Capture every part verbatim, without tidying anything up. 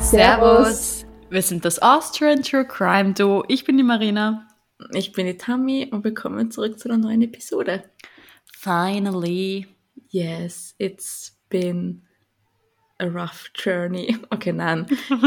Servus. Wir sind das Austrian True Crime Duo. Ich bin die Marina. Ich bin die Tammy und willkommen zurück zu einer neuen Episode. Finally. Yes, it's been a rough journey. Okay, nein.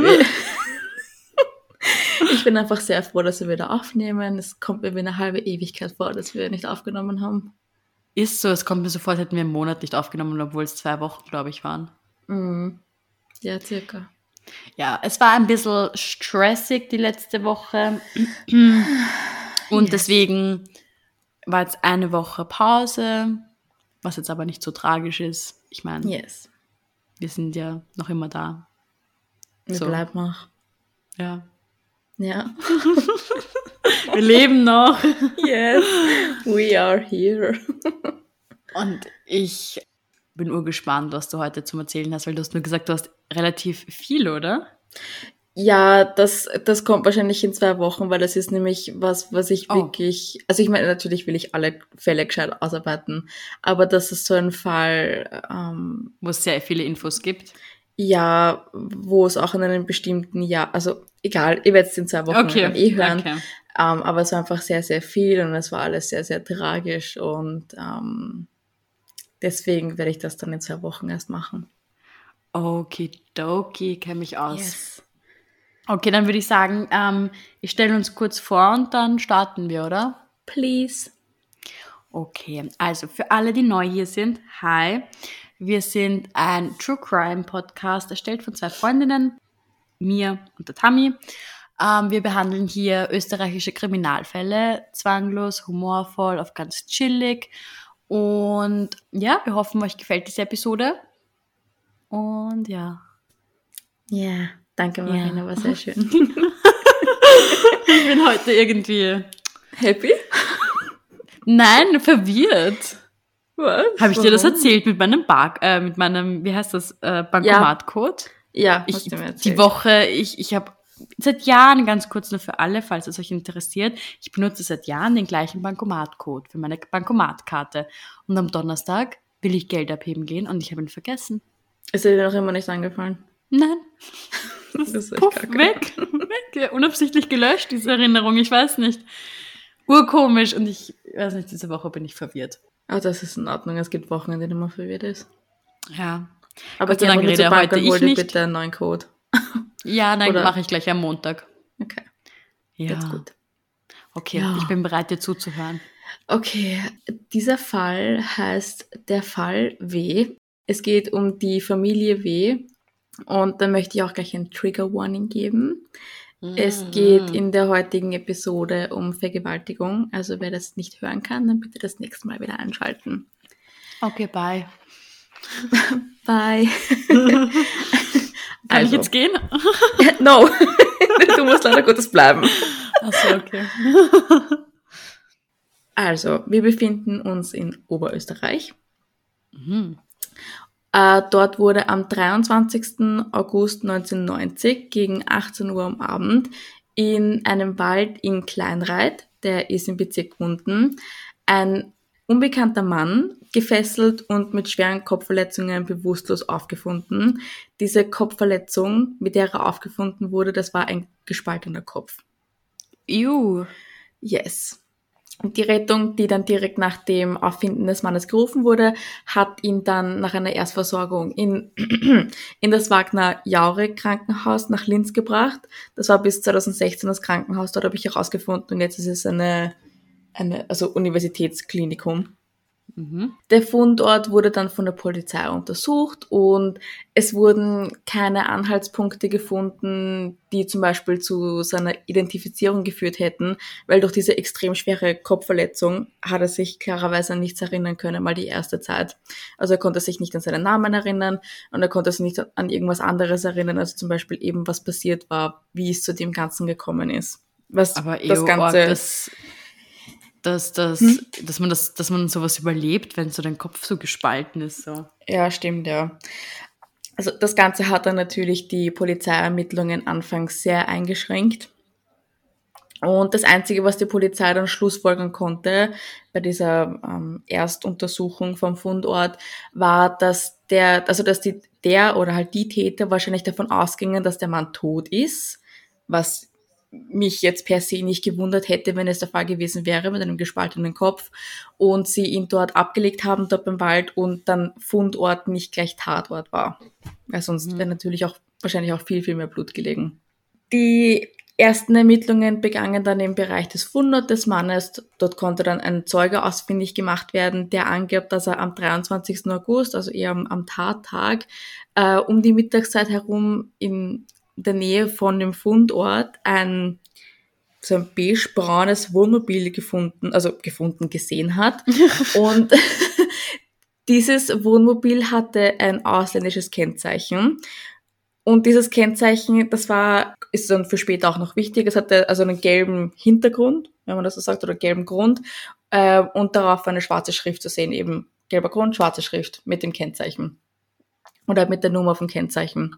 Ich bin einfach sehr froh, dass wir wieder aufnehmen. Es kommt mir wie eine halbe Ewigkeit vor, dass wir nicht aufgenommen haben. Ist so, es kommt mir so vor, als hätten wir einen Monat nicht aufgenommen, obwohl es zwei Wochen, glaube ich, waren. Mm. Ja, circa. Ja, es war ein bisschen stressig die letzte Woche. Und yes. Deswegen war jetzt eine Woche Pause, was jetzt aber nicht so tragisch ist. Ich meine, yes. wir sind ja noch immer da. Wir so. bleiben noch. Ja. Ja. Wir leben noch. Yes, we are here. Und ich bin urgespannt, was du heute zum Erzählen hast, weil du hast nur gesagt, du hast relativ viel, oder? Ja, das, das kommt wahrscheinlich in zwei Wochen, weil das ist nämlich was, was ich oh. wirklich, also ich meine, natürlich will ich alle Fälle gescheit ausarbeiten, aber das ist so ein Fall, ähm, wo es sehr viele Infos gibt. Ja, wo es auch in einem bestimmten Jahr, also egal, ihr werdet es in zwei Wochen okay. dann eh hören, okay. ähm, aber es war einfach sehr, sehr viel und es war alles sehr, sehr tragisch und ähm, deswegen werde ich das dann in zwei Wochen erst machen. Okidoki, kenne mich aus. Yes. Okay, dann würde ich sagen, ähm, ich stelle uns kurz vor und dann starten wir, oder? Please. Okay, also für alle, die neu hier sind, hi. Wir sind ein True Crime Podcast, erstellt von zwei Freundinnen, mir und der Tammy. Ähm, wir behandeln hier österreichische Kriminalfälle, zwanglos, humorvoll, auf ganz chillig. Und ja, wir hoffen, euch gefällt diese Episode. Und ja. Ja, danke Marina, ja. War sehr schön. Ich bin heute irgendwie... Happy? Nein, verwirrt. Was? Habe ich dir das erzählt mit meinem Bar, äh, mit meinem, wie heißt das, äh, Bankomatcode? Ja, ich, hast du mir erzählt. Die Woche, ich, ich habe seit Jahren, ganz kurz nur für alle, falls es euch interessiert, ich benutze seit Jahren den gleichen Bankomatcode für meine Bankomatkarte. Und am Donnerstag will ich Geld abheben gehen und ich habe ihn vergessen. Ist dir noch immer nicht eingefallen? Nein. Das ist Puff, weg, weg, unabsichtlich gelöscht, diese Erinnerung, ich weiß nicht. Urkomisch und ich weiß nicht, diese Woche bin ich verwirrt. Aber das ist in Ordnung, es gibt Wochen, in denen man verwirrt ist. Ja. Aber geh einfach zur Bank und hol dir bitte einen neuen Code. Ja, dann mache ich gleich am Montag. Okay. Ja. That's gut. Okay, ja. Ich bin bereit, dir zuzuhören. Okay, dieser Fall heißt der Fall W. Es geht um die Familie W. Und da möchte ich auch gleich ein Trigger Warning geben. Mm-hmm. Es geht in der heutigen Episode um Vergewaltigung. Also wer das nicht hören kann, dann bitte das nächste Mal wieder einschalten. Okay, bye. Bye. Kann also. ich jetzt gehen? No, du musst leider Gottes bleiben. Achso, okay. Also, wir befinden uns in Oberösterreich. Mhm. Äh, dort wurde am dreiundzwanzigsten August neunzehnhundertneunzig gegen achtzehn Uhr am Abend in einem Wald in Kleinreit, der ist im Bezirk Gmunden, ein unbekannter Mann gefesselt und mit schweren Kopfverletzungen bewusstlos aufgefunden. Diese Kopfverletzung, mit der er aufgefunden wurde, das war ein gespaltener Kopf. Ew. Yes. Und die Rettung, die dann direkt nach dem Auffinden des Mannes gerufen wurde, hat ihn dann nach einer Erstversorgung in, in das Wagner-Jauregg-Krankenhaus nach Linz gebracht. Das war bis zweitausendsechzehn das Krankenhaus, dort habe ich herausgefunden und jetzt ist es eine, eine also Universitätsklinikum. Mhm. Der Fundort wurde dann von der Polizei untersucht und es wurden keine Anhaltspunkte gefunden, die zum Beispiel zu seiner Identifizierung geführt hätten, weil durch diese extrem schwere Kopfverletzung hat er sich klarerweise an nichts erinnern können, mal die erste Zeit. Also er konnte sich nicht an seinen Namen erinnern und er konnte sich nicht an irgendwas anderes erinnern, also zum Beispiel eben, was passiert war, wie es zu dem Ganzen gekommen ist. Was Aber das Ganze... Das Dass, dass, hm? dass, man das, dass man sowas überlebt, wenn so dein Kopf so gespalten ist. So. Ja, stimmt, ja. Also das Ganze hat dann natürlich die Polizeiermittlungen anfangs sehr eingeschränkt. Und das Einzige, was die Polizei dann schlussfolgern konnte bei dieser ähm, Erstuntersuchung vom Fundort, war, dass der, also dass die, der oder halt die Täter wahrscheinlich davon ausgingen, dass der Mann tot ist, was mich jetzt per se nicht gewundert hätte, wenn es der Fall gewesen wäre, mit einem gespaltenen Kopf, und sie ihn dort abgelegt haben, dort beim Wald, und dann Fundort nicht gleich Tatort war. Weil sonst Mhm. wäre natürlich auch wahrscheinlich auch viel, viel mehr Blut gelegen. Die ersten Ermittlungen begannen dann im Bereich des Fundorts des Mannes. Dort konnte dann ein Zeuge ausfindig gemacht werden, der angab, dass er am dreiundzwanzigsten August, also eher am, am Tattag, äh, um die Mittagszeit herum in der Nähe von dem Fundort ein so ein beige-braunes Wohnmobil gefunden, also gefunden, gesehen hat. Und dieses Wohnmobil hatte ein ausländisches Kennzeichen. Und dieses Kennzeichen, das war, ist dann für später auch noch wichtig, es hatte also einen gelben Hintergrund, wenn man das so sagt, oder gelben Grund, äh, und darauf war eine schwarze Schrift zu sehen, eben gelber Grund, schwarze Schrift mit dem Kennzeichen. Oder mit der Nummer vom Kennzeichen.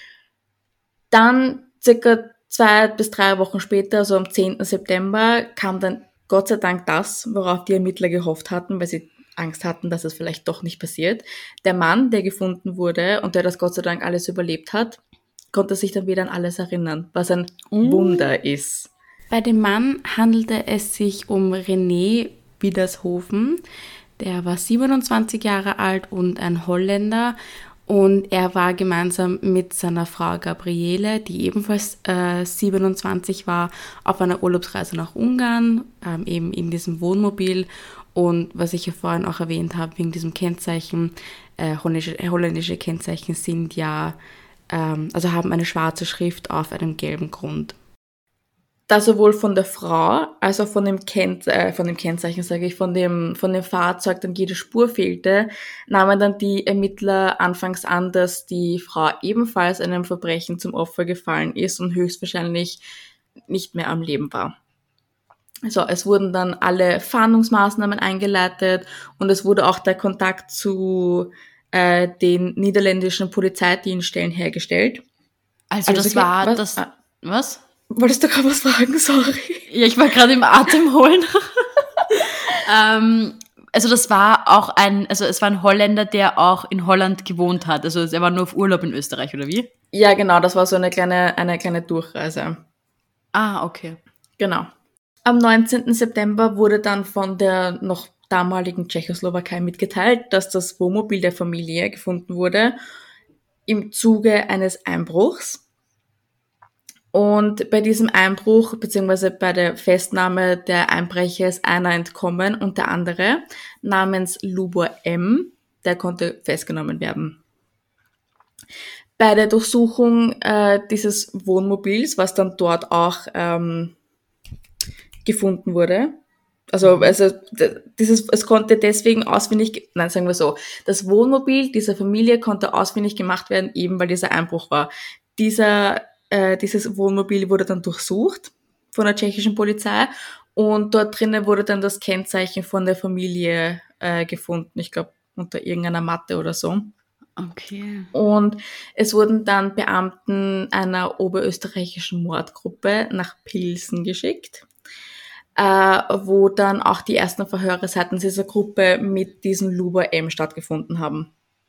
Dann circa zwei bis drei Wochen später, also am zehnten September, kam dann Gott sei Dank das, worauf die Ermittler gehofft hatten, weil sie Angst hatten, dass es vielleicht doch nicht passiert. Der Mann, der gefunden wurde und der das Gott sei Dank alles überlebt hat, konnte sich dann wieder an alles erinnern, was ein Mm. Wunder ist. Bei dem Mann handelte es sich um René Wiedershoven. Der war siebenundzwanzig Jahre alt und ein Holländer. Und er war gemeinsam mit seiner Frau Gabriele, die ebenfalls äh, siebenundzwanzig war, auf einer Urlaubsreise nach Ungarn, ähm, eben in diesem Wohnmobil. Und was ich ja vorhin auch erwähnt habe, wegen diesem Kennzeichen, äh, holländische, holländische Kennzeichen sind ja, ähm, also haben eine schwarze Schrift auf einem gelben Grund. Da sowohl von der Frau als auch von dem, Ken äh, von dem Kennzeichen, sage ich, von dem, von dem Fahrzeug dann jede Spur fehlte, nahmen dann die Ermittler anfangs an, dass die Frau ebenfalls einem Verbrechen zum Opfer gefallen ist und höchstwahrscheinlich nicht mehr am Leben war. Also es wurden dann alle Fahndungsmaßnahmen eingeleitet und es wurde auch der Kontakt zu äh, den niederländischen Polizeidienststellen hergestellt. Also, Also das so- war was? das... Ah. Was? Wolltest du gerade was fragen? Sorry. Ja, ich war gerade im Atem holen. ähm, also das war auch ein, also es war ein Holländer, der auch in Holland gewohnt hat. Also er war nur auf Urlaub in Österreich, oder wie? Ja, genau, das war so eine kleine, eine kleine Durchreise. Ah, okay. Genau. Am neunzehnten September wurde dann von der noch damaligen Tschechoslowakei mitgeteilt, dass das Wohnmobil der Familie gefunden wurde im Zuge eines Einbruchs. Und bei diesem Einbruch beziehungsweise bei der Festnahme der Einbrecher ist einer entkommen und der andere namens Lubor M., der konnte festgenommen werden. Bei der Durchsuchung äh, dieses Wohnmobils, was dann dort auch ähm, gefunden wurde, also, also dieses, es konnte deswegen ausfindig, nein, sagen wir so, das Wohnmobil dieser Familie konnte ausfindig gemacht werden, eben weil dieser Einbruch war. Dieser Äh, dieses Wohnmobil wurde dann durchsucht von der tschechischen Polizei und dort drinnen wurde dann das Kennzeichen von der Familie äh, gefunden, ich glaube unter irgendeiner Matte oder so. Okay. Und es wurden dann Beamten einer oberösterreichischen Mordgruppe nach Pilsen geschickt, äh, wo dann auch die ersten Verhöre seitens dieser Gruppe mit diesem Lubor M. stattgefunden haben.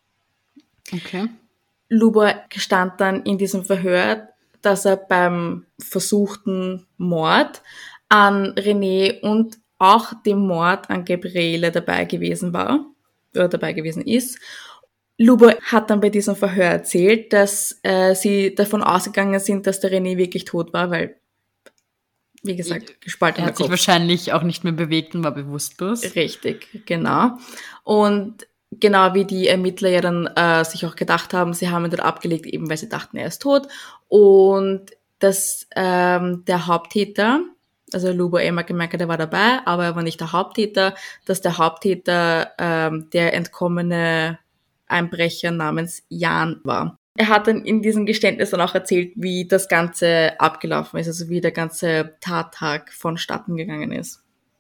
Okay. Lubor gestand dann in diesem Verhör, dass er beim versuchten Mord an René und auch dem Mord an Gabriele dabei gewesen war, oder dabei gewesen ist. Lubor hat dann bei diesem Verhör erzählt, dass äh, sie davon ausgegangen sind, dass der René wirklich tot war, weil, wie gesagt, gespaltener Er hat sich Kopf. wahrscheinlich auch nicht mehr bewegt und war bewusstlos. Richtig, genau. Und genau wie die Ermittler ja dann äh, sich auch gedacht haben, sie haben ihn dort abgelegt, eben weil sie dachten, er ist tot. Und dass ähm, der Haupttäter, also Lubor M. hat gemerkt, er war dabei, aber er war nicht der Haupttäter, dass der Haupttäter ähm, der entkommene Einbrecher namens Jan war. Er hat dann in diesem Geständnis dann auch erzählt, wie das Ganze abgelaufen ist, also wie der ganze Tattag vonstatten gegangen ist.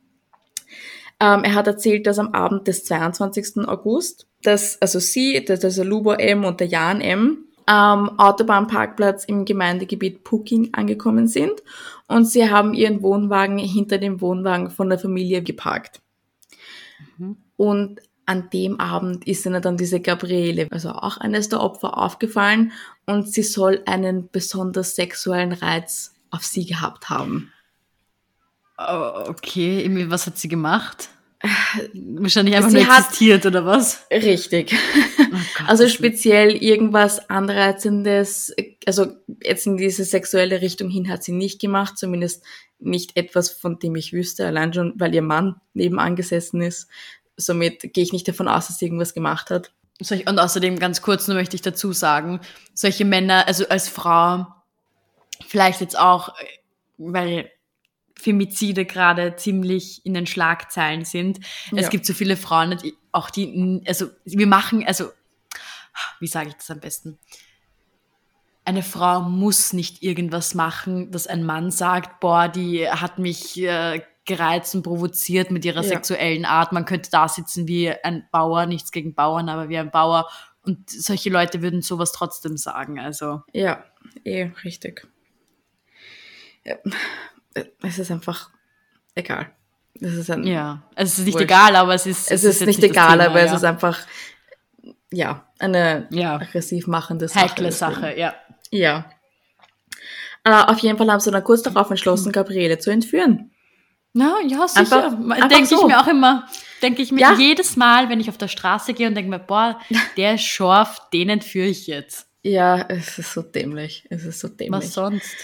Ähm, er hat erzählt, dass am Abend des zweiundzwanzigsten August, dass also sie, das also Lubor M. und der Jan M. am Autobahnparkplatz im Gemeindegebiet Pucking angekommen sind und sie haben ihren Wohnwagen hinter dem Wohnwagen von der Familie geparkt. Mhm. Und an dem Abend ist ihnen dann diese Gabriele, also auch eines der Opfer, aufgefallen und sie soll einen besonders sexuellen Reiz auf sie gehabt haben. Oh, okay, irgendwie, was hat sie gemacht? Wahrscheinlich einfach Sie nur hat- existiert, oder was? Richtig. Oh Gott, Also das- speziell irgendwas Anreizendes, also jetzt in diese sexuelle Richtung hin hat sie nicht gemacht, zumindest nicht etwas, von dem ich wüsste, allein schon, weil ihr Mann nebenan gesessen ist. Somit gehe ich nicht davon aus, dass sie irgendwas gemacht hat. Solch- Und außerdem ganz kurz nur möchte ich dazu sagen, solche Männer, also als Frau, vielleicht jetzt auch, äh, weil Femizide gerade ziemlich in den Schlagzeilen sind. Ja. Es gibt so viele Frauen, die auch die, also wir machen, also wie sage ich das am besten? Eine Frau muss nicht irgendwas machen, dass ein Mann sagt, boah, die hat mich äh, gereizt und provoziert mit ihrer Ja. sexuellen Art. Man könnte da sitzen wie ein Bauer, nichts gegen Bauern, aber wie ein Bauer. Und solche Leute würden sowas trotzdem sagen. Also Ja, eh, richtig. Ja. Es ist einfach egal. Es ist ein, ja, es ist nicht Wurscht. egal, aber es ist es es ist jetzt nicht das egal, Thema, aber es ja. ist einfach, ja, eine Ja. aggressiv machende Sache. heikle deswegen. Sache, ja. Ja. Äh, auf jeden Fall haben sie dann kurz darauf entschlossen, Gabriele zu entführen. Na, ja, sicher. Einfach- einfach Denke so. ich mir auch immer, denke ich mir Ja. jedes Mal, wenn ich auf der Straße gehe und denke mir, boah, der ist scharf, den entführe ich jetzt. Ja, es ist so dämlich. Es ist so dämlich. Was sonst?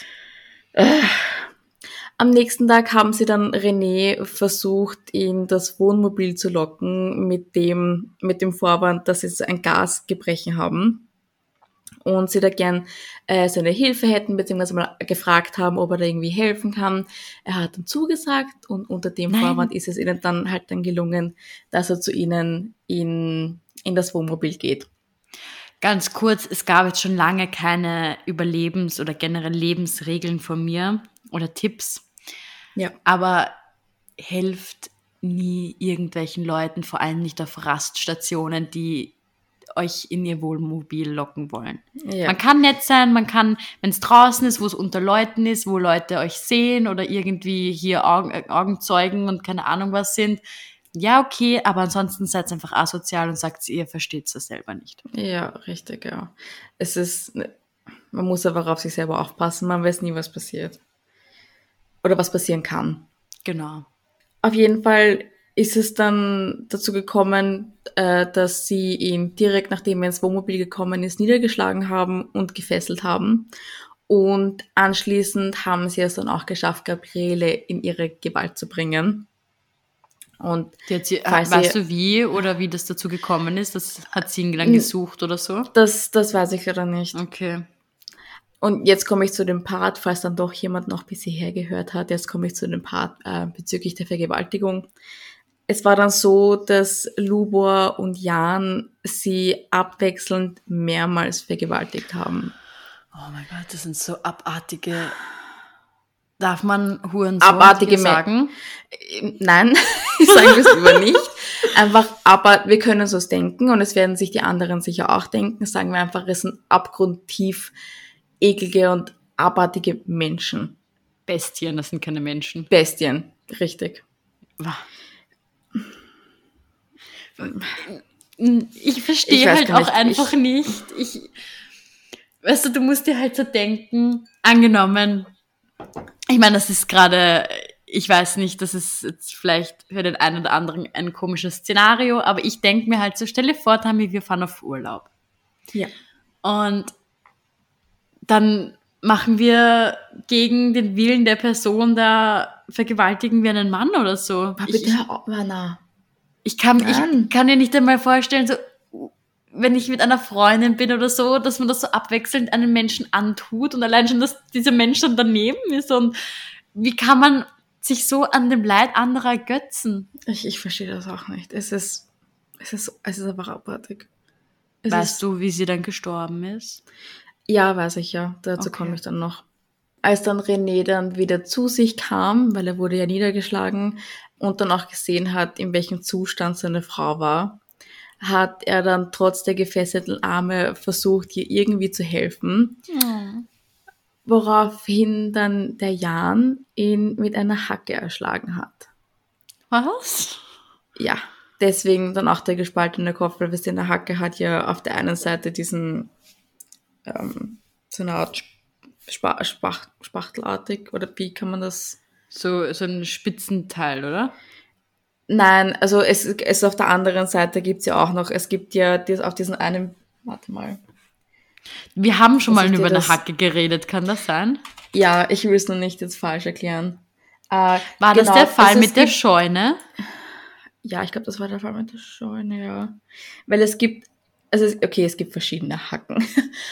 Am nächsten Tag haben sie dann René versucht, in das Wohnmobil zu locken mit dem, mit dem Vorwand, dass sie so ein Gasgebrechen haben und sie da gern äh, seine Hilfe hätten, beziehungsweise mal gefragt haben, ob er da irgendwie helfen kann. Er hat dann zugesagt und unter dem Nein. Vorwand ist es ihnen dann halt dann gelungen, dass er zu ihnen in, in das Wohnmobil geht. Ganz kurz, es gab jetzt schon lange keine Überlebens- oder generell Lebensregeln von mir oder Tipps, Ja. aber helft nie irgendwelchen Leuten, vor allem nicht auf Raststationen, die euch in ihr Wohnmobil locken wollen. Ja. Man kann nett sein, man kann, wenn es draußen ist, wo es unter Leuten ist, wo Leute euch sehen oder irgendwie hier Augen, äh, Augenzeugen und keine Ahnung was sind, ja, okay, aber ansonsten seid einfach asozial und sagt, ihr versteht es selber nicht. Ja, richtig, ja. Es ist, man muss einfach auf sich selber aufpassen, man weiß nie, was passiert. Oder was passieren kann. Genau. Auf jeden Fall ist es dann dazu gekommen, äh, dass sie ihn direkt nachdem er ins Wohnmobil gekommen ist, niedergeschlagen haben und gefesselt haben. Und anschließend haben sie es dann auch geschafft, Gabriele in ihre Gewalt zu bringen. Und Die hat sie, Falls weißt sie- du wie oder wie das dazu gekommen ist? Das hat sie ihn dann N- gesucht oder so? das, das weiß ich leider nicht. Okay. Und jetzt komme ich zu dem Part, falls dann doch jemand noch bis hierher gehört hat, jetzt komme ich zu dem Part äh, bezüglich der Vergewaltigung. Es war dann so, dass Lubor und Jan sie abwechselnd mehrmals vergewaltigt haben. Oh mein Gott, das sind so abartige. Darf man Hurensohn Abartige hier Me- sagen? Äh, Nein, ich sage das lieber nicht. Einfach, aber wir können so denken und es werden sich die anderen sicher auch denken. Sagen wir einfach, es sind abgrundtief eklige und abartige Menschen. Bestien, das sind keine Menschen. Bestien, richtig. Wah. Ich Ich verstehe weiß halt gar auch nicht, einfach ich- nicht. Ich, weißt du, du musst dir halt so denken, angenommen, ich meine, das ist gerade, ich weiß nicht, das ist jetzt vielleicht für den einen oder anderen ein komisches Szenario, aber ich denke mir halt so, stelle vor, Tammy, wir fahren auf Urlaub. Ja. Und dann machen wir gegen den Willen der Person da, vergewaltigen wir einen Mann oder so. Aber Ich, bitte hör auf, Anna. ich, kann, Nein. ich kann dir nicht einmal vorstellen, so, wenn ich mit einer Freundin bin oder so, dass man das so abwechselnd einem Menschen antut und allein schon, dass dieser Mensch dann daneben ist und wie kann man sich so an dem Leid anderer ergötzen? Ich, ich verstehe das auch nicht. Es ist, es ist, es ist einfach abartig. Es Weißt ist, du, wie sie dann gestorben ist? Ja, weiß ich ja. Dazu Okay. komme ich dann noch. Als dann René dann wieder zu sich kam, weil er wurde ja niedergeschlagen und dann auch gesehen hat, in welchem Zustand seine Frau war, hat er dann trotz der gefesselten Arme versucht, ihr irgendwie zu helfen, woraufhin dann der Jan ihn mit einer Hacke erschlagen hat. Was? Ja, deswegen dann auch der gespaltene Kopf, weil wir sehen, der Hacke hat ja auf der einen Seite diesen, ähm, so eine Art Spa Spach Spachtelartig, oder wie kann man das? So, so ein Spitzenteil, oder? Nein, also es, es auf der anderen Seite gibt's ja auch noch, es gibt ja dies, auf diesen einen, warte mal. Wir haben schon Dass mal ich dir über eine das- Hacke geredet, kann das sein? Ja, ich will es nur nicht jetzt falsch erklären. Äh, War das genau, der Fall also es mit der gibt- Scheune? Ja, ich glaube, das war der Fall mit der Scheune, ja. Weil es gibt, also es, okay, es gibt verschiedene Hacken,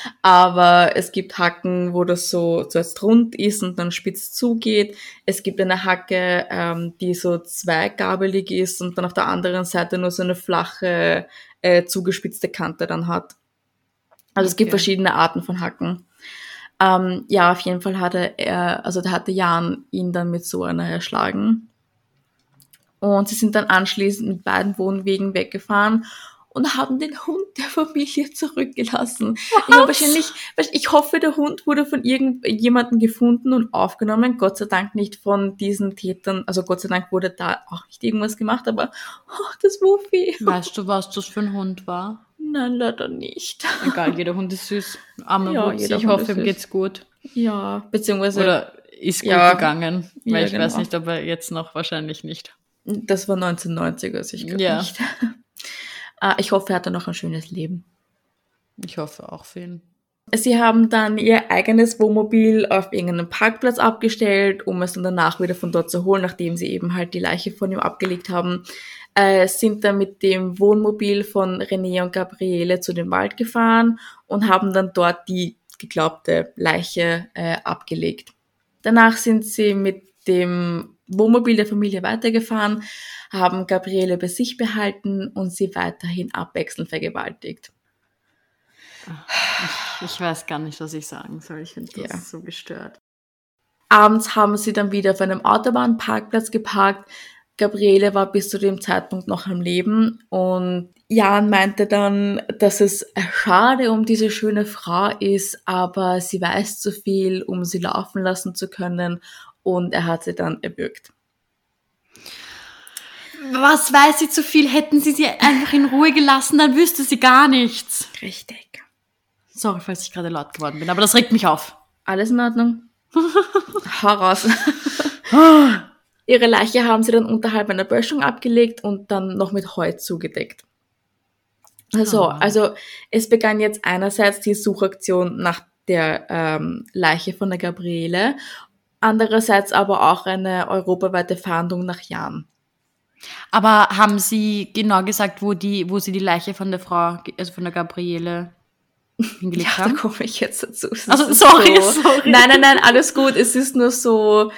aber es gibt Hacken, wo das so zuerst rund ist und dann spitz zugeht. Es gibt eine Hacke, ähm, die so zweigabelig ist und dann auf der anderen Seite nur so eine flache, äh, zugespitzte Kante dann hat. Also es gibt Okay. verschiedene Arten von Hacken. Ähm, ja, auf jeden Fall hatte er, also da hatte Jan ihn dann mit so einer erschlagen. Und sie sind dann anschließend mit beiden Wohnwegen weggefahren und haben den Hund der Familie zurückgelassen. Ich, meine, wahrscheinlich, ich hoffe, der Hund wurde von irgendjemandem gefunden und aufgenommen. Gott sei Dank nicht von diesen Tätern. Also Gott sei Dank wurde da auch nicht irgendwas gemacht, aber oh, das Wuffi. Weißt du, was das für ein Hund war? Nein, leider nicht. Egal, jeder Hund ist süß. Armer Ja, Wutzi, jeder ich Hund hoffe, ist ihm süß. geht's gut. Ja, beziehungsweise Oder ist gut ja, gegangen. Weil ja, ich weiß genau. nicht, aber jetzt noch wahrscheinlich nicht. das war neunzehnhundertneunzig, also ich glaube Ja. nicht. Äh, ich hoffe, er hatte noch ein schönes Leben. Ich hoffe auch für ihn. Sie haben dann ihr eigenes Wohnmobil auf irgendeinem Parkplatz abgestellt, um es dann danach wieder von dort zu holen, nachdem sie eben halt die Leiche von ihm abgelegt haben. Äh, sind dann mit dem Wohnmobil von René und Gabriele zu dem Wald gefahren und haben dann dort die geglaubte Leiche äh, abgelegt. Danach sind sie mit dem Wohnmobil der Familie weitergefahren, haben Gabriele bei sich behalten und sie weiterhin abwechselnd vergewaltigt. Ich, ich weiß gar nicht, was ich sagen soll. Ich finde das Ja. so gestört. Abends haben sie dann wieder auf einem Autobahnparkplatz geparkt. Gabriele war bis zu dem Zeitpunkt noch am Leben und Jan meinte dann, dass es schade um diese schöne Frau ist, aber sie weiß zu viel, um sie laufen lassen zu können, und er hat sie dann erwürgt. Was weiß sie zu viel? Hätten sie sie einfach in Ruhe gelassen, dann wüsste sie gar nichts. Richtig. Sorry, falls ich gerade laut geworden bin, aber das regt mich auf. Alles in Ordnung? Hau raus. Ihre Leiche haben sie dann unterhalb einer Böschung abgelegt und dann noch mit Heu zugedeckt. Also, Oh. also es begann jetzt einerseits die Suchaktion nach der ähm, Leiche von der Gabriele, andererseits aber auch eine europaweite Fahndung nach Jan. Aber haben Sie genau gesagt, wo die, wo Sie die Leiche von der Frau, also von der Gabriele hingelegt Ja, da haben? komme ich jetzt dazu. Es Also, ist sorry, so, sorry. Nein, nein, nein, alles gut. Es ist nur so...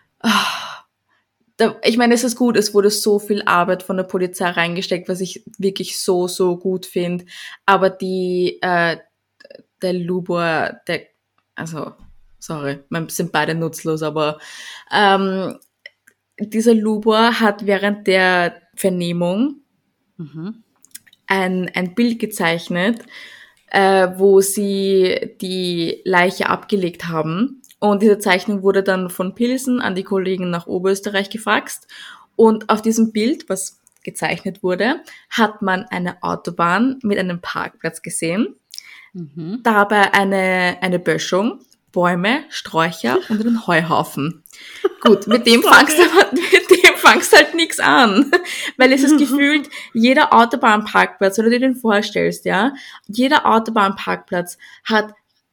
ah, da, ich meine, es ist gut, es wurde so viel Arbeit von der Polizei reingesteckt, was ich wirklich so, so gut finde. Aber die, äh, der Lubor, der, also, sorry, man sind beide nutzlos, aber ähm, dieser Lubor hat während der Vernehmung Mhm. ein, ein Bild gezeichnet, äh, wo sie die Leiche abgelegt haben. Und diese Zeichnung wurde dann von Pilsen an die Kollegen nach Oberösterreich gefaxt. Und auf diesem Bild, was gezeichnet wurde, hat man eine Autobahn mit einem Parkplatz gesehen. Mhm. Dabei eine, eine Böschung, Bäume, Sträucher und einen Heuhaufen. Gut, mit dem fangst du, mit dem fangst halt nichts an. Weil es ist gefühlt, jeder Autobahnparkplatz, wenn du dir den vorstellst, ja, jeder Autobahnparkplatz hat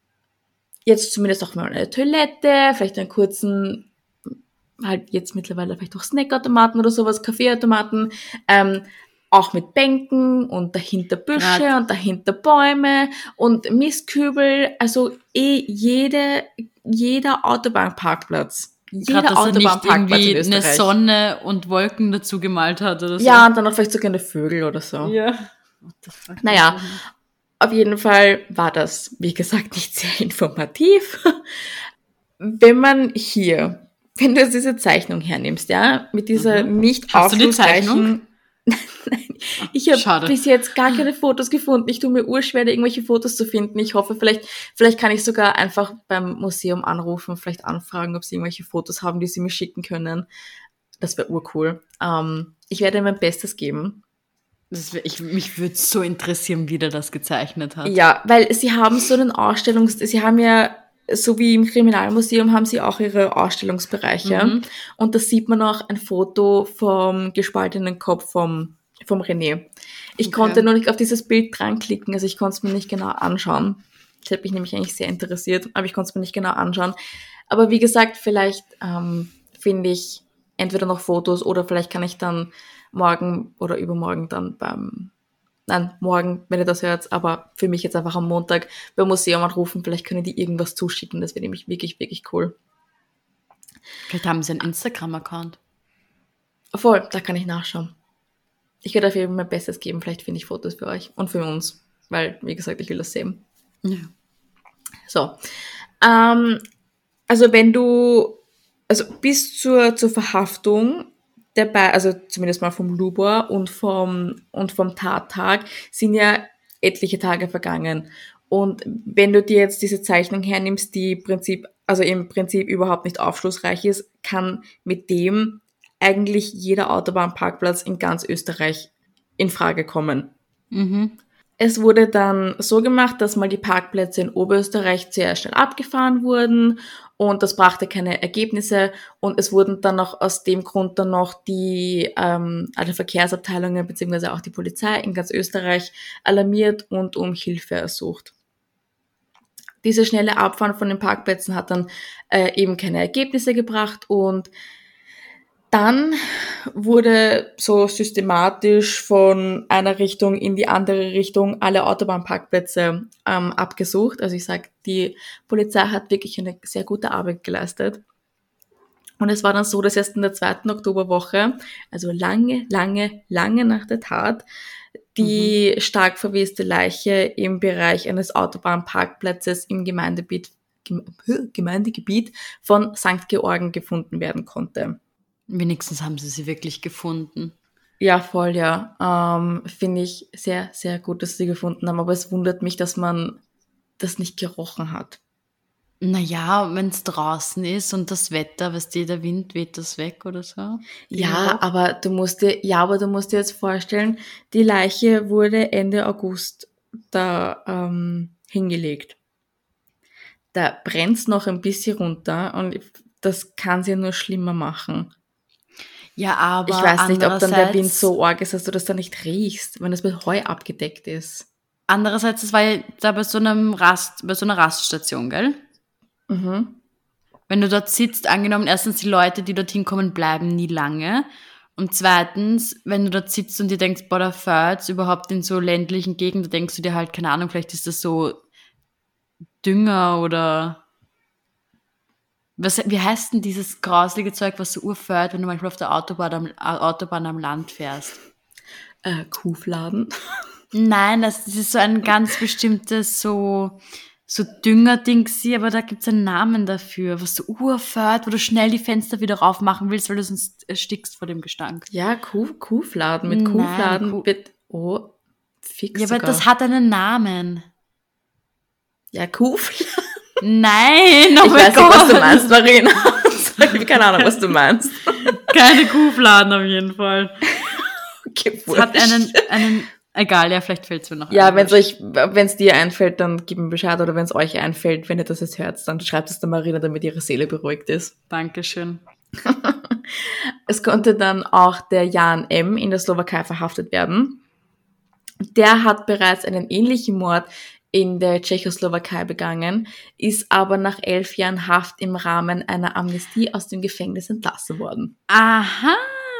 jetzt zumindest auch mal eine Toilette, vielleicht einen kurzen, halt jetzt mittlerweile vielleicht auch Snackautomaten oder sowas, Kaffeeautomaten, ähm, auch mit Bänken und dahinter Büsche Grad. und dahinter Bäume und Mistkübel, also eh jede, jeder Autobahnparkplatz. Jeder Gerade, dass er nicht Autobahnparkplatz in irgendwie eine Österreich. Sonne und Wolken dazu gemalt hat oder so. Ja, und dann auch vielleicht sogar eine Vögel oder so. Ja. What the fuck? Naja, auf jeden Fall war das, wie gesagt, nicht sehr informativ. Wenn man hier, wenn du jetzt diese Zeichnung hernimmst, ja, mit dieser Mhm. nicht Hast du die aufschlussreichen... Nein, ich habe Schade. bis jetzt gar keine Fotos gefunden. Ich tue mir urschwer, da irgendwelche Fotos zu finden. Ich hoffe, vielleicht, vielleicht kann ich sogar einfach beim Museum anrufen, vielleicht anfragen, ob sie irgendwelche Fotos haben, die sie mir schicken können. Das wäre urcool. Ähm, ich werde mein Bestes geben. Das, wär- ich, mich würde so interessieren, wie der das gezeichnet hat. Ja, weil sie haben so einen Ausstellungs... Sie haben ja, so wie im Kriminalmuseum, haben sie auch ihre Ausstellungsbereiche. Mhm. Und da sieht man auch ein Foto vom gespaltenen Kopf vom, vom René. Ich Okay. konnte nur nicht auf dieses Bild dranklicken, also ich konnte es mir nicht genau anschauen. Das hat mich nämlich eigentlich sehr interessiert, aber ich konnte es mir nicht genau anschauen. Aber wie gesagt, vielleicht ähm, finde ich entweder noch Fotos oder vielleicht kann ich dann morgen oder übermorgen dann beim, nein, morgen, wenn ihr das hört, aber für mich jetzt einfach am Montag beim Museum anrufen, vielleicht können die irgendwas zuschicken, das wäre nämlich wirklich, wirklich cool. Vielleicht haben sie einen Instagram-Account. Voll, da kann ich nachschauen. Ich werde auf jeden Fall mein Bestes geben, vielleicht finde ich Fotos für euch und für uns, weil, wie gesagt, ich will das sehen. Ja. So, ähm, also wenn du, also bis zur, zur Verhaftung dabei, also zumindest mal vom Lubor und vom, und vom Tattag, sind ja etliche Tage vergangen. Und wenn du dir jetzt diese Zeichnung hernimmst, die Prinzip, also im Prinzip überhaupt nicht aufschlussreich ist, kann mit dem eigentlich jeder Autobahnparkplatz in ganz Österreich in Frage kommen. Mhm. Es wurde dann so gemacht, dass mal die Parkplätze in Oberösterreich sehr schnell abgefahren wurden und das brachte keine Ergebnisse und es wurden dann noch aus dem Grund dann noch die ähm, alle Verkehrsabteilungen beziehungsweise auch die Polizei in ganz Österreich alarmiert und um Hilfe ersucht. Diese schnelle Abfahren von den Parkplätzen hat dann äh, eben keine Ergebnisse gebracht und dann wurde so systematisch von einer Richtung in die andere Richtung alle Autobahnparkplätze ähm, abgesucht. Also ich sage, die Polizei hat wirklich eine sehr gute Arbeit geleistet. Und es war dann so, dass erst in der zweiten Oktoberwoche, also lange, lange, lange nach der Tat, die mhm. stark verweste Leiche im Bereich eines Autobahnparkplatzes im Gemeindegebiet, Gemeindegebiet von Sankt Georgen gefunden werden konnte. Wenigstens haben sie sie wirklich gefunden. Ja, voll, ja. Ähm, finde ich sehr, sehr gut, dass sie gefunden haben. Aber es wundert mich, dass man das nicht gerochen hat. Naja, wenn es draußen ist und das Wetter, weißt du, der Wind weht das weg oder so. Ja, aber du musst dir, ja, aber du musst dir jetzt vorstellen, die Leiche wurde Ende August da ähm, hingelegt. Da brennt's noch ein bisschen runter und das kann sie ja nur schlimmer machen. Ja, aber ich weiß nicht, ob dann der Wind so arg ist, dass du das da nicht riechst, wenn das mit Heu abgedeckt ist. Andererseits, das war ja da bei so einem Rast, bei so einer Raststation, gell? Mhm. Wenn du dort sitzt, angenommen, erstens, die Leute, die dorthin kommen, bleiben nie lange. Und zweitens, wenn du dort sitzt und dir denkst, boah, da fährt's überhaupt in so ländlichen Gegenden, da denkst du dir halt, keine Ahnung, vielleicht ist das so Dünger oder was, wie heißt denn dieses grauslige Zeug, was so urfährt, wenn du manchmal auf der Autobahn am, Autobahn am Land fährst? Äh, Kuhfladen? Nein, das, das ist so ein ganz bestimmtes so, so Düngerding, aber da gibt's einen Namen dafür, was so urfährt, wo du schnell die Fenster wieder raufmachen willst, weil du sonst erstickst vor dem Gestank. Ja, Kuh, Kuhfladen. Mit Nein, Kuhfladen Kuh- wird, oh, fix Ja, sogar. aber das hat einen Namen. Ja, Kuhfladen. Nein, oh ich weiß Gott. Nicht, was du meinst, Marina. Ich habe keine Ahnung, was du meinst. Keine Kuhfladen auf jeden Fall. Okay, es hat einen, einen, egal, ja, vielleicht fällt es mir noch ja, ein. Ja, wenn es dir einfällt, dann gib mir Bescheid, oder wenn es euch einfällt, wenn ihr das jetzt hört, dann schreibt es der Marina, damit ihre Seele beruhigt ist. Dankeschön. Es konnte dann auch der Jan M. in der Slowakei verhaftet werden. Der hat bereits einen ähnlichen Mord in der Tschechoslowakei begangen, ist aber nach elf Jahren Haft im Rahmen einer Amnestie aus dem Gefängnis entlassen worden. Aha!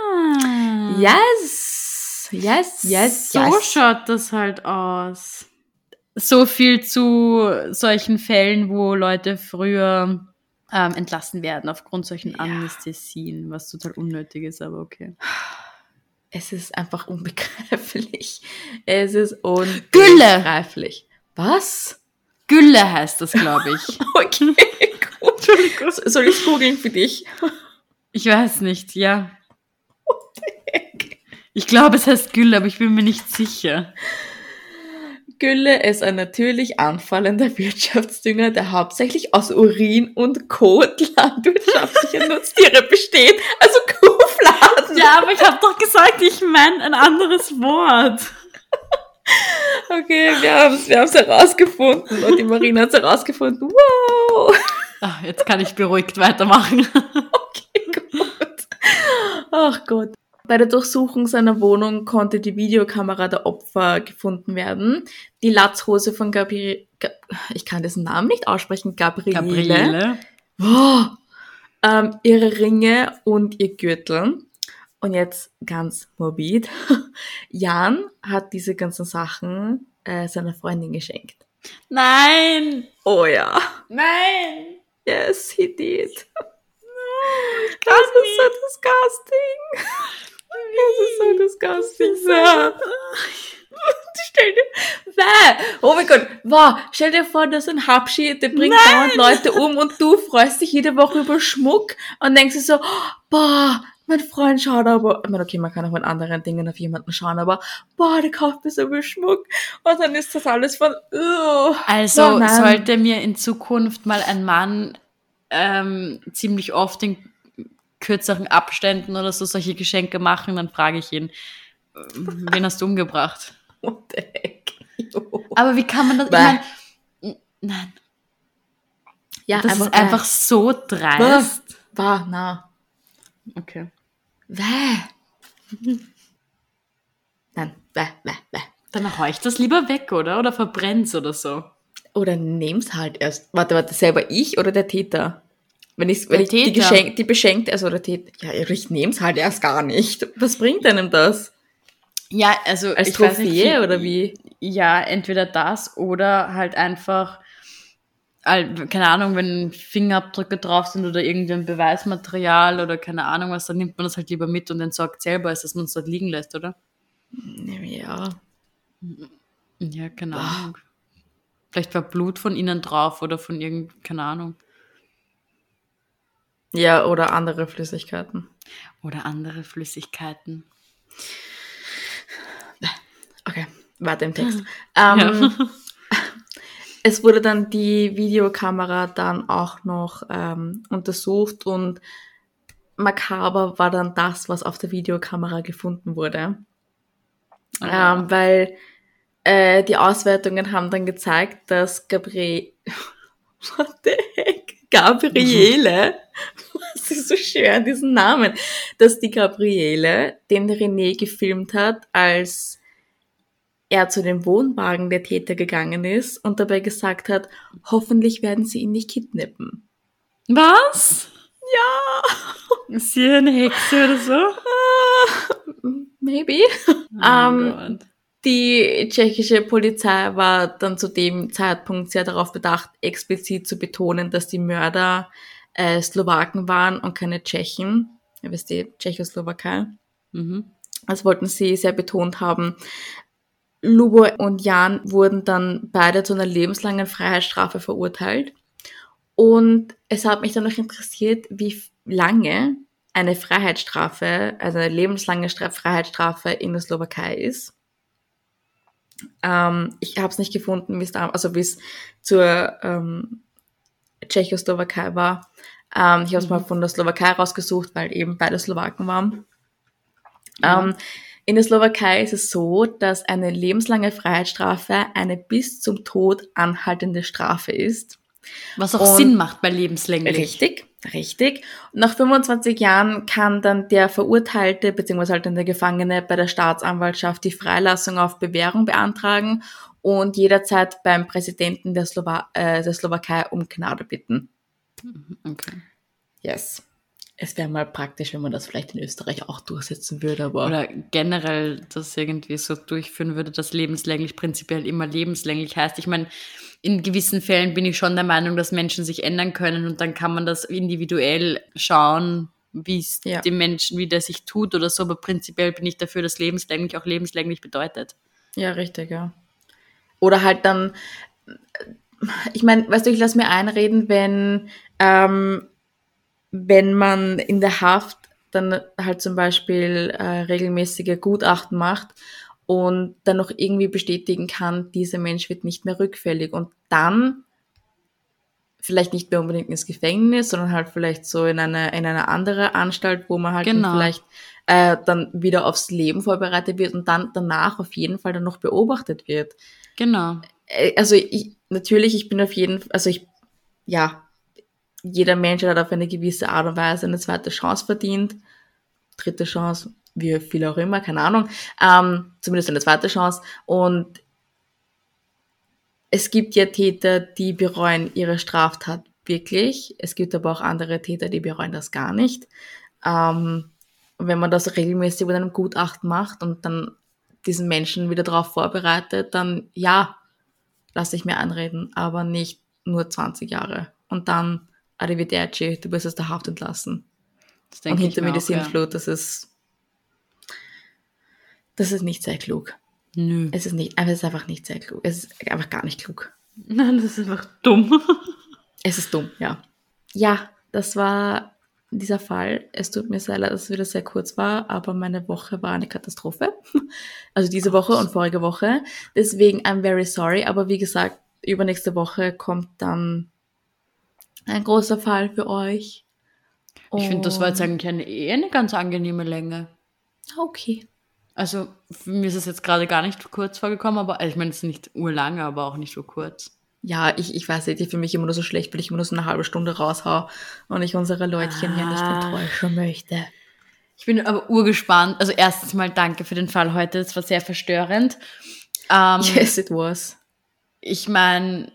Yes! Yes, yes, so yes. schaut das halt aus. So viel zu solchen Fällen, wo Leute früher ähm, entlassen werden aufgrund solchen ja. Amnestien, was total unnötig ist, aber okay. Es ist einfach unbegreiflich. Es ist unbegreiflich. Gülle! Was? Gülle heißt das, glaube ich. Okay, gut. Soll ich googeln für dich? Ich weiß nicht, ja. What the heck? Ich glaube, es heißt Gülle, aber ich bin mir nicht sicher. Gülle ist ein natürlich anfallender Wirtschaftsdünger, der hauptsächlich aus Urin und Kot landwirtschaftlicher Nutztiere besteht. Also Kuhfladen. Ja, aber ich habe doch gesagt, ich mein ein anderes Wort. Okay, wir haben es wir haben's herausgefunden und die Marina hat es herausgefunden. Wow! Ach, jetzt kann ich beruhigt weitermachen. Okay, gut. Ach Gott. Bei der Durchsuchung seiner Wohnung konnte die Videokamera der Opfer gefunden werden. Die Latzhose von Gabriele, ich kann diesen Namen nicht aussprechen, Gabriele. Gabriele. Oh, ähm, ihre Ringe und ihr Gürtel. Und jetzt ganz morbid. Jan hat diese ganzen Sachen äh, seiner Freundin geschenkt. Nein! Oh ja. Nein! Yes, he did. Ich kann Das ist nicht. so disgusting. Das ist so disgusting. So. Stell dir, Wah. Oh mein Gott, wow, stell dir vor, das ist ein Habschi, der bringt Nein. dauernd Leute um und du freust dich jede Woche über Schmuck und denkst dir so, boah, mein Freund schaut aber, ich meine, okay, man kann auch mit anderen Dingen auf jemanden schauen, aber boah, der kauft mir so viel Schmuck und dann ist das alles von, uh, Also oh nein. sollte mir in Zukunft mal ein Mann ähm, ziemlich oft in kürzeren Abständen oder so solche Geschenke machen, dann frage ich ihn, äh, wen hast du umgebracht? What the heck? Jo. Aber wie kann man das, ich Bäh. meine, n- nein, Ja, das ist einfach so dreist. War, na. Okay. Bäh. Nein, bäh, bäh, bäh. Dann hau ich das lieber weg, oder? Oder verbrenn's oder so. Oder nehm's halt erst. Warte, warte, selber ich oder der Täter? Wenn, ich's, wenn Der ich die, Täter. Geschenk, die beschenkt, also der Täter, ja, ich nehm's halt erst gar nicht. Was bringt einem das? Ja, also Als ich weiß Trophäe nicht, oder wie? Ja, entweder das oder halt einfach, all- keine Ahnung, wenn Fingerabdrücke drauf sind oder irgendein Beweismaterial oder keine Ahnung was, dann nimmt man das halt lieber mit und entsorgt selber, als dass man es dort liegen lässt, oder? Ja. Ja, keine Boah. Ahnung. Vielleicht war Blut von ihnen drauf oder von irgend, keine Ahnung. Ja, oder andere Flüssigkeiten. Oder andere Flüssigkeiten. Okay, warte im Text. Ähm, Es wurde dann die Videokamera dann auch noch ähm, untersucht und makaber war dann das, was auf der Videokamera gefunden wurde. Oh. Ähm, weil äh, die Auswertungen haben dann gezeigt, dass Gabriele, what the heck, Gabriele, was ist so schwer an diesen Namen, dass die Gabriele den René gefilmt hat, als er zu dem Wohnwagen der Täter gegangen ist und dabei gesagt hat, hoffentlich werden sie ihn nicht kidnappen. Was? Ja, Ist sie eine Hexe oder so? ah, maybe. Oh mein Ähm, Gott. Die tschechische Polizei war dann zu dem Zeitpunkt sehr darauf bedacht, explizit zu betonen, dass die Mörder äh, Slowaken waren und keine Tschechen. Ihr wisst die Tschechoslowakei. Mhm. Das wollten sie sehr betont haben. Lubo und Jan wurden dann beide zu einer lebenslangen Freiheitsstrafe verurteilt. Und es hat mich dann noch interessiert, wie lange eine Freiheitsstrafe, also eine lebenslange Stra- Freiheitsstrafe in der Slowakei ist. Ähm, ich habe es nicht gefunden, wie es da, also wie es zur ähm, Tschechoslowakei war. Ähm, ich habe es Mhm. mal von der Slowakei rausgesucht, weil eben beide Slowaken waren. Ja. Ähm, in der Slowakei ist es so, dass eine lebenslange Freiheitsstrafe eine bis zum Tod anhaltende Strafe ist. Was auch Und- Sinn macht bei lebenslänglich. Richtig, richtig. Und nach fünfundzwanzig Jahren kann dann der Verurteilte bzw. halt dann der Gefangene bei der Staatsanwaltschaft die Freilassung auf Bewährung beantragen und jederzeit beim Präsidenten der, Slowa äh, der Slowakei um Gnade bitten. Okay. Yes. Es wäre mal praktisch, wenn man das vielleicht in Österreich auch durchsetzen würde, aber Oder generell das irgendwie so durchführen würde, dass lebenslänglich prinzipiell immer lebenslänglich heißt. Ich meine, in gewissen Fällen bin ich schon der Meinung, dass Menschen sich ändern können und dann kann man das individuell schauen, wie es Ja. dem Menschen, wie der sich tut oder so. Aber prinzipiell bin ich dafür, dass lebenslänglich auch lebenslänglich bedeutet. ja, richtig, ja. Oder halt dann, ich meine, weißt du, ich lasse mir einreden, wenn, ähm, wenn man in der Haft dann halt zum Beispiel äh, regelmäßige Gutachten macht und dann noch irgendwie bestätigen kann, dieser Mensch wird nicht mehr rückfällig. Und dann vielleicht nicht mehr unbedingt ins Gefängnis, sondern halt vielleicht so in eine, in eine andere Anstalt, wo man halt Genau. dann vielleicht äh, dann wieder aufs Leben vorbereitet wird und dann danach auf jeden Fall dann noch beobachtet wird. Genau. Äh, Also ich, natürlich, ich bin auf jeden Fall, also ich, ja, jeder Mensch hat auf eine gewisse Art und Weise eine zweite Chance verdient. Dritte Chance, wie viel auch immer, keine Ahnung. Ähm, zumindest eine zweite Chance. Und es gibt ja Täter, die bereuen ihre Straftat wirklich. Es gibt aber auch andere Täter, die bereuen das gar nicht. Ähm, und wenn man das regelmäßig mit einem Gutachten macht und dann diesen Menschen wieder darauf vorbereitet, dann ja, lasse ich mir anreden, aber nicht nur zwanzig Jahre. Und dann, arrivederci, du bist aus der Haft entlassen. Das Und denke ich hinter mir mir die auch, ja. Sintflut, das ist, das ist nicht sehr klug. Nö. Es ist nicht, aber es ist einfach nicht sehr klug. Es ist einfach gar nicht klug. Nein, das ist einfach dumm. Es ist dumm, ja. Ja, das war dieser Fall. Es tut mir sehr leid, dass es wieder sehr kurz war, aber meine Woche war eine Katastrophe. Also diese Woche und vorige Woche. Deswegen, I'm very sorry. Aber wie gesagt, übernächste Woche kommt dann ein großer Fall für euch. Ich finde, das war jetzt Und- eigentlich eine, eh eine ganz angenehme Länge. Okay. Also, für mich ist es jetzt gerade gar nicht kurz vorgekommen, aber also ich meine, es ist nicht urlange, aber auch nicht so kurz. Ja, ich, ich weiß nicht, ich fühle mich immer nur so schlecht, weil ich immer nur so eine halbe Stunde raushau und ich unsere Leutchen ja nicht Ah. enttäuschen möchte. Ich bin aber urgespannt. Also erstens mal danke für den Fall heute, das war sehr verstörend. Ähm, Yes, it was. Ich meine,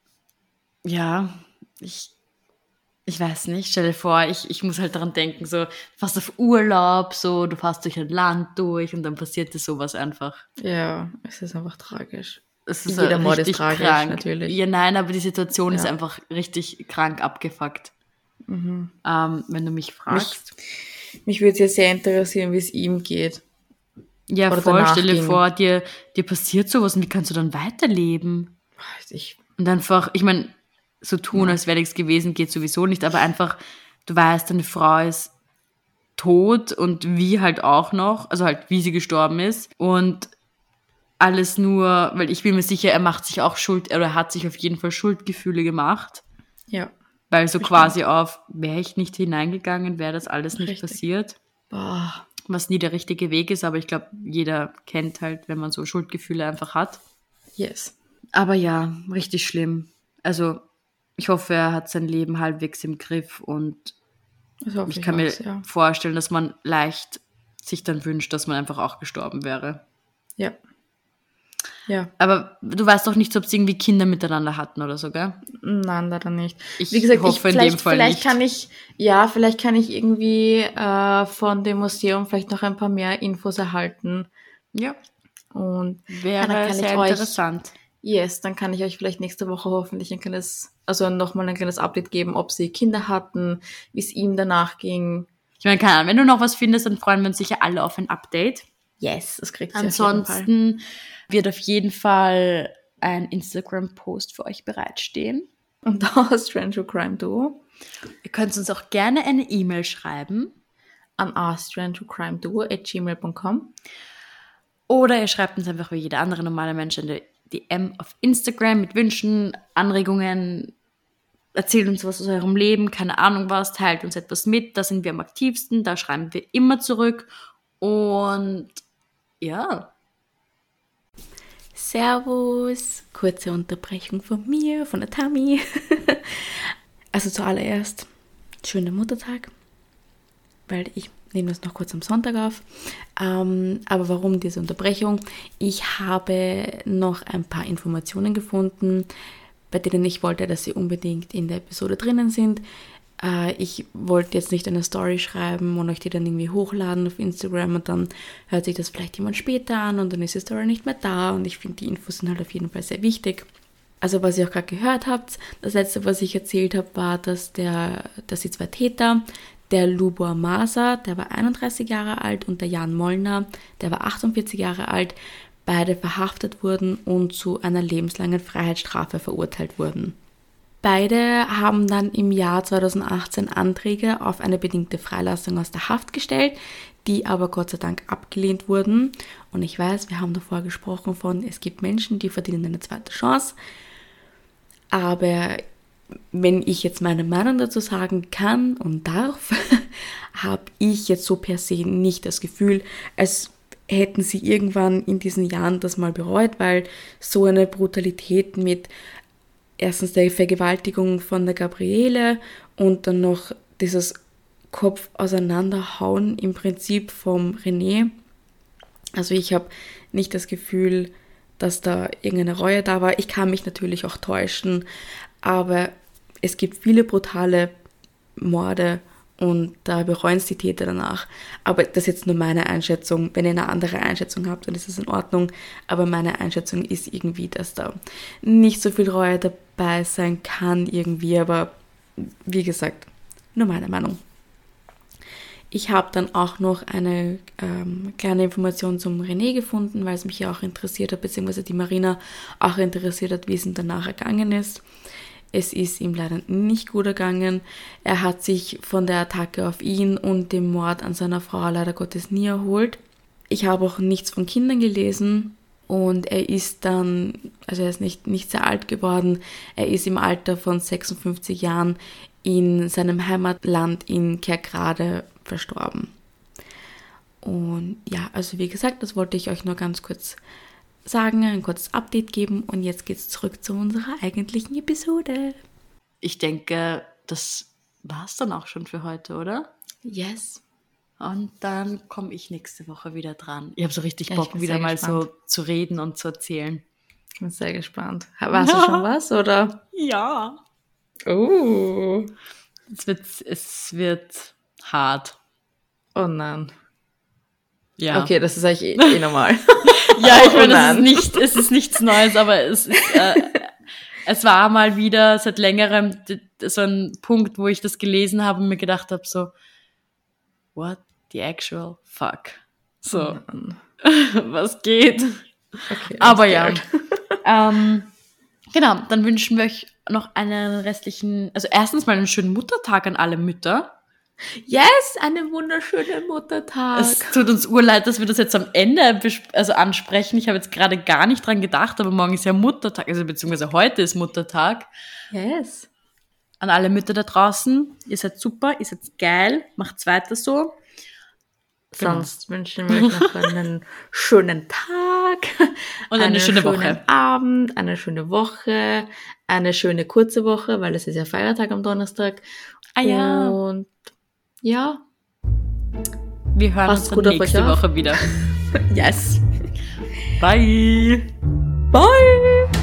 ja, ich, ich weiß nicht, stell dir vor, ich, ich muss halt daran denken, so, du fährst auf Urlaub, so, du fährst durch ein Land durch und dann passiert dir sowas einfach. Ja, es ist einfach tragisch. Es ist Jeder halt Mord ist richtig tragisch, krank. natürlich. Ja, nein, aber die Situation ist Ja. einfach richtig krank abgefuckt. Mhm. Ähm, wenn du mich fragst. Mich würde es jetzt sehr interessieren, wie es ihm geht. ja, oder voll, danach stell dir ging. vor, dir, dir passiert sowas und wie kannst du dann weiterleben? Ich, Und einfach, ich meine, so tun, als wäre nichts gewesen, geht sowieso nicht, aber einfach, du weißt, deine Frau ist tot und wie halt auch noch, also halt, wie sie gestorben ist und alles nur, weil ich bin mir sicher, er macht sich auch Schuld, oder er hat sich auf jeden Fall Schuldgefühle gemacht, ja. weil so Bestimmt. quasi auf, wäre ich nicht hineingegangen, wäre das alles nicht Richtig. passiert, Boah. was nie der richtige Weg ist, aber ich glaube, jeder kennt halt, wenn man so Schuldgefühle einfach hat. Yes. Aber ja, richtig schlimm. Also ich hoffe, er hat sein Leben halbwegs im Griff und Das hoffe ich ich kann mir auch, ja. vorstellen, dass man leicht sich dann wünscht, dass man einfach auch gestorben wäre. Ja. Ja. Aber du weißt doch nicht, ob sie irgendwie Kinder miteinander hatten oder so, gell? Nein, leider nicht. Ich Wie gesagt, hoffe ich, in vielleicht, dem Fall vielleicht nicht. kann ich, ja, vielleicht kann ich irgendwie äh, von dem Museum vielleicht noch ein paar mehr Infos erhalten. Ja, Und wäre dann kann sehr ich euch, interessant. yes, dann kann ich euch vielleicht nächste Woche hoffentlich ein kleines, also nochmal ein kleines Update geben, ob sie Kinder hatten, wie es ihm danach ging. Ich meine, keine Ahnung, wenn du noch was findest, dann freuen wir uns sicher alle auf ein Update. Yes, das kriegt sie auf jeden Fall. Ansonsten wird auf jeden Fall ein Instagram-Post für euch bereitstehen. Und das Strange True Crime Duo Ihr könnt uns auch gerne eine E-Mail schreiben. an askstrangetruecrimeduo at gmail dot com. Oder ihr schreibt uns einfach wie jeder andere normale Mensch eine D M auf Instagram mit Wünschen, Anregungen, erzählt uns was aus eurem Leben, keine Ahnung was, teilt uns etwas mit, da sind wir am aktivsten, da schreiben wir immer zurück und ja. Servus, kurze Unterbrechung von mir, von der Tami. Also zuallererst, schöner Muttertag, weil ich nehme das noch kurz am Sonntag auf. Ähm, aber warum diese Unterbrechung? Ich habe noch ein paar Informationen gefunden, bei denen ich wollte, dass sie unbedingt in der Episode drinnen sind. Äh, ich wollte jetzt nicht eine Story schreiben und euch die dann irgendwie hochladen auf Instagram und dann hört sich das vielleicht jemand später an und dann ist die Story nicht mehr da und ich finde, die Infos sind halt auf jeden Fall sehr wichtig. Also was ihr auch gerade gehört habt, das letzte, was ich erzählt habe, war, dass, der, dass die zwei Täter, der Lubor Masa, der war einunddreißig Jahre alt und der Jan Mollner, der war achtundvierzig Jahre alt, beide verhaftet wurden und zu einer lebenslangen Freiheitsstrafe verurteilt wurden. Beide haben dann im Jahr zweitausendachtzehn Anträge auf eine bedingte Freilassung aus der Haft gestellt, die aber Gott sei Dank abgelehnt wurden. Und ich weiß, wir haben davor gesprochen von, es gibt Menschen, die verdienen eine zweite Chance. Aber wenn ich jetzt meine Meinung dazu sagen kann und darf, habe ich jetzt so per se nicht das Gefühl, als hätten sie irgendwann in diesen Jahren das mal bereut, weil so eine Brutalität mit erstens der Vergewaltigung von der Gabriele und dann noch dieses Kopf auseinanderhauen im Prinzip vom René. Also ich habe nicht das Gefühl, dass da irgendeine Reue da war. Ich kann mich natürlich auch täuschen, aber es gibt viele brutale Morde und da bereuen es die Täter danach. Aber das ist jetzt nur meine Einschätzung. Wenn ihr eine andere Einschätzung habt, dann ist es in Ordnung. Aber meine Einschätzung ist irgendwie, dass da nicht so viel Reue dabei sein kann irgendwie. Aber wie gesagt, nur meine Meinung. Ich habe dann auch noch eine ähm, kleine Information zum René gefunden, weil es mich ja auch interessiert hat, beziehungsweise die Marina auch interessiert hat, wie es ihm danach ergangen ist. Es ist ihm leider nicht gut ergangen. Er hat sich von der Attacke auf ihn und dem Mord an seiner Frau leider Gottes nie erholt. Ich habe auch nichts von Kindern gelesen und er ist dann, also er ist nicht, nicht sehr alt geworden, er ist im Alter von sechsundfünfzig Jahren in seinem Heimatland in Kerkrade verstorben. Und ja, also wie gesagt, das wollte ich euch nur ganz kurz sagen, ein kurzes Update geben und jetzt geht's zurück zu unserer eigentlichen Episode. Ich denke, das war's dann auch schon für heute, oder? Yes. Und dann komme ich nächste Woche wieder dran. Ich habe so richtig Ja, Bock, ich bin wieder sehr mal gespannt. so zu reden und zu erzählen. Ich bin sehr gespannt. Weißt du schon was, oder? Ja. Oh. Es wird, es wird hart. Oh nein. Ja. Okay, das ist eigentlich eh, eh normal. Ja, ich Oh meine, es ist nein. nicht, es ist nichts Neues, aber es ist, äh, es war mal wieder seit längerem d- d- so ein Punkt, wo ich das gelesen habe und mir gedacht habe, so, what the actual fuck? So, Nein. was geht? Okay, Aber I'm ja. scared. Ähm, genau, dann wünschen wir euch noch einen restlichen, also erstens mal einen schönen Muttertag an alle Mütter. Yes, einen wunderschönen Muttertag. Es tut uns urleid, dass wir das jetzt am Ende besp- also ansprechen. Ich habe jetzt gerade gar nicht dran gedacht, aber morgen ist ja Muttertag, also beziehungsweise heute ist Muttertag. Yes. An alle Mütter da draußen, ihr seid super, ihr seid geil, macht's weiter so. Genau. Sonst wünschen wir euch noch einen schönen Tag. Und eine einen schöne schönen Woche. Abend, eine schöne Woche, eine schöne kurze Woche, weil es ist ja Feiertag am Donnerstag. Ah ja, Und ja, wir hören passt uns gut dann auf euch nächste auf. Woche wieder. yes. Bye! Bye.